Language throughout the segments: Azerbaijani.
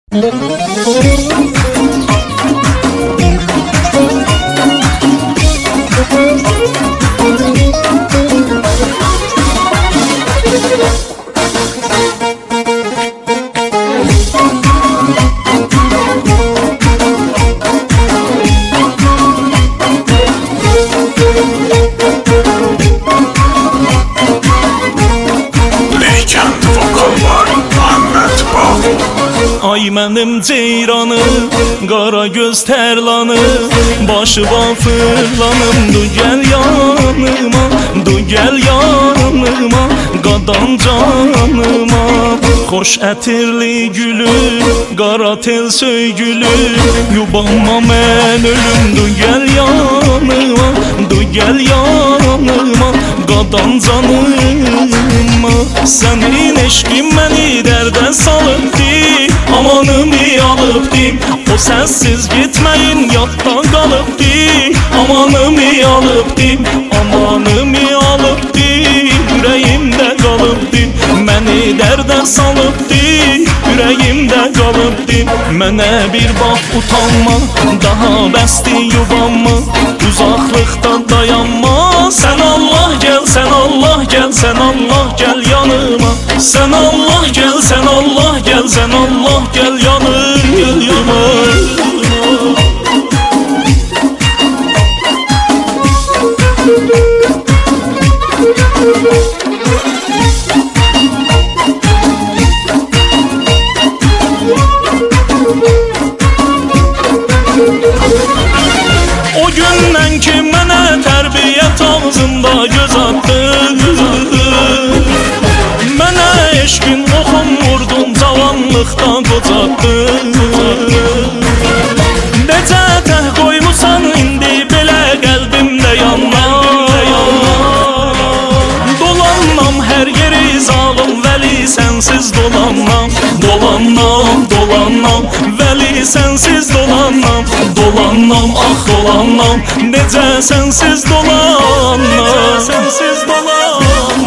Ay mənim ceyranım, qara göz tərlanım, başı fırlanım, du gəl yanıma, du gəl yanıma, qadan canıma. Xoş ətirli gülüm, qara tel söygülüm, yubanma mən ölüm, du gəl yanıma, du gəl yanıma, qadan canıma. Sənin eşqin məni dərdə salıbdı, amanımı alıbdı. O sənsiz gitməyin yadda qalıbdı, amanımı alıbdı, amanımı alıbdı, ürəyimdə qalıbdı. Məni dərdə salıbdı, ürəyimdə qalıbdı. Mənə bir bax utanma, daha bəsdi yubanma, uzaqlıqda dayanma. Sən Allah gəl, sən Allah gəl, sən Allah gəl yanıma. Sən Allah gəl, sən Allah gəl, sən Allah gəl yanıma. O gündən ki mənə tərbiyyət ağzında göz attı, mənə eşqin oxum vurdun, cavanlıqda qocatdı. Necə təh qoymusan indi belə qəlbimdə yanlar, dolanmam hər yeri zalım vəli sənsiz dolanmam, dolanmam, dolanmam, vəli sənsiz dolanmam, dolanmam, ah dolanmam, necə sənsiz dolanmam, sənsiz dolanmam.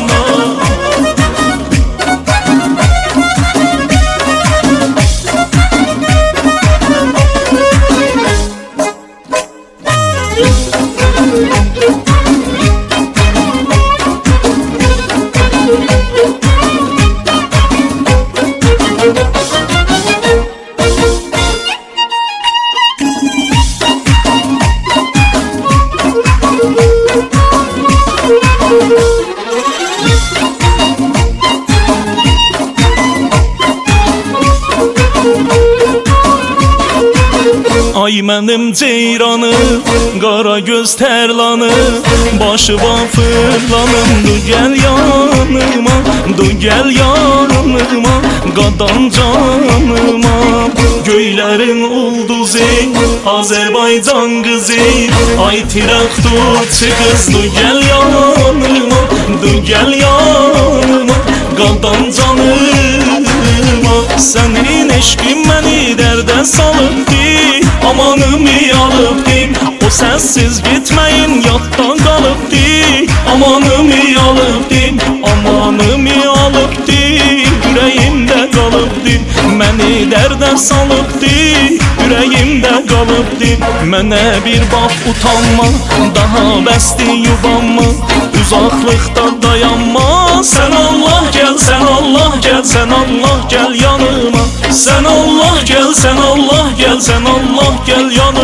Ay mənim ceyranım, qara göz tərlanım, başı fırlanım, du gəl yanıma, du gəl yanıma, qadan canıma. Göylərin ulduzu, Azərbaycan qızı, ay tiraq tutçu qız, du gəl yanıma, du gəl yanıma, qadan canıma. Sənin eşqin məni dərdə salıbdı, amanımı alıbdı. O sənsiz gitməyin yadda qalıbdı, amanımı alıbdı, amanımı alıbdı, ürəyimdə qalıbdı. Məni dərdə salıbdı, ürəyimdə qalıbdı. Mənə bir bax utanma, daha bəsdi yubanma, uzaqlıqda dayanma. Sən Allah gəl, sən Allah gəl, sən Allah gəl yanıma. Sən Allah gəl, sən Allah gəl, sən Allah gəl yanıma.